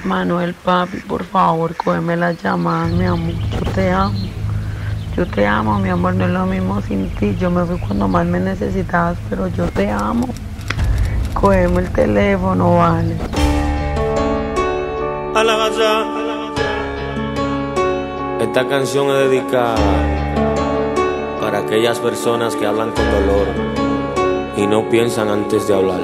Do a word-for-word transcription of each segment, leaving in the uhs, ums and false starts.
Manuel, papi, por favor, cógeme la llamada, mi amor. Yo te amo. Yo te amo, mi amor. No es lo mismo sin ti. Yo me fui cuando más me necesitabas, pero yo te amo. Cógeme el teléfono, vale. A la gaza. Esta canción es dedicada para aquellas personas que hablan con dolor y no piensan antes de hablar.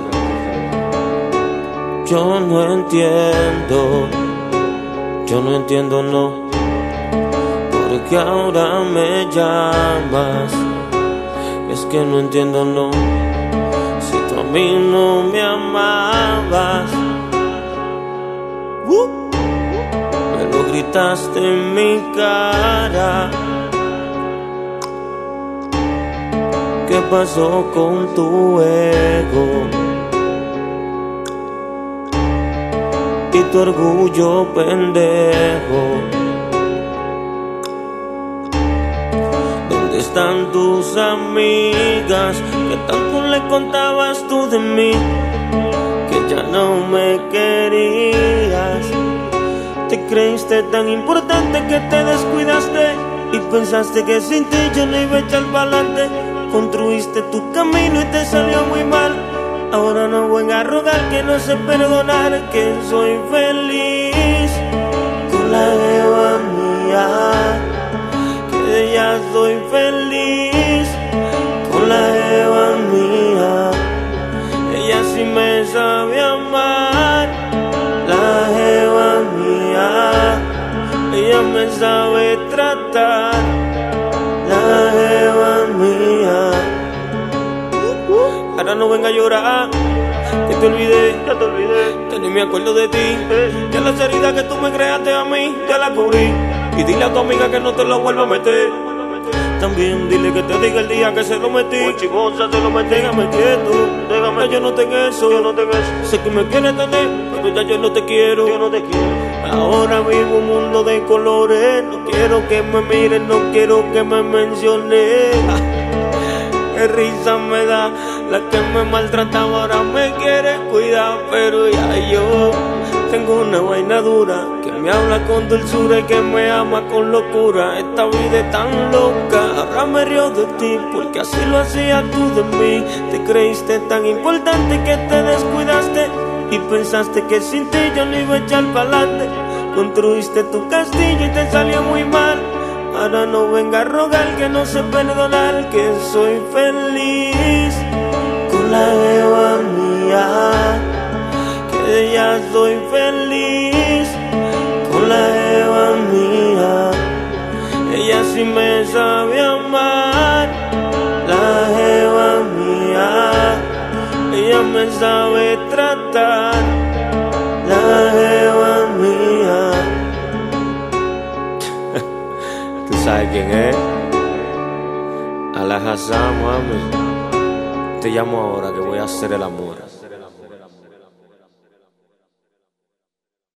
Yo no entiendo, yo no entiendo, no, porque ahora me llamas. Es que no entiendo, no, si tú a mí no me amabas. Uh, me lo gritaste en mi cara. ¿Qué pasó con tu ego y tu orgullo pendejo? ¿Dónde están tus amigas? ¿Qué tanto le contabas tú de mí? Que ya no me querías. Te creíste tan importante que te descuidaste y pensaste que sin ti yo no iba a echar pa'lante. Construiste tu camino y te salió muy mal. Ahora no venga a rogar que no sé perdonar, que soy feliz con la jeva mía, que de ella soy feliz con la jeva mía. Ella sí me sabe amar, la jeva mía. Ella me sabe tratar, la jeva mía. Ahora no venga a llorar, que te olvidé, ya te olvidé, que ni me acuerdo de ti. Que las heridas que tú me creaste a mí, ya la cubrí. Y dile a tu amiga que no te lo vuelva a meter. También dile que te diga el día que se lo metí. Pues chimosa se lo metí. Déjame quieto, déjame, yo no tengo eso, yo no tengo eso. Sé que me quieres tener, pero ya yo no te quiero, yo no te quiero. Ahora vivo un mundo de colores. No quiero que me miren, no quiero que me mencionen. Qué risa me da, la que me maltrataba ahora me quiere cuidar. Pero ya yo tengo una vaina dura que me habla con dulzura y que me ama con locura. Esta vida es tan loca, ahora me río de ti porque así lo hacías tú de mí. Te creíste tan importante que te descuidaste y pensaste que sin ti yo no iba a echar pa'lante. Construiste tu castillo y te salió muy mal. Ahora no venga a rogar que no sé perdonar, que soy feliz con la jeva mía, que de ella soy feliz con la jeva mía. Ella sí me sabe amar, la jeva mía. Ella me sabe tratar, la jeva mía. ¿Sabes quién es? A la Hazam, mami. Te llamo ahora que voy a hacer el amor.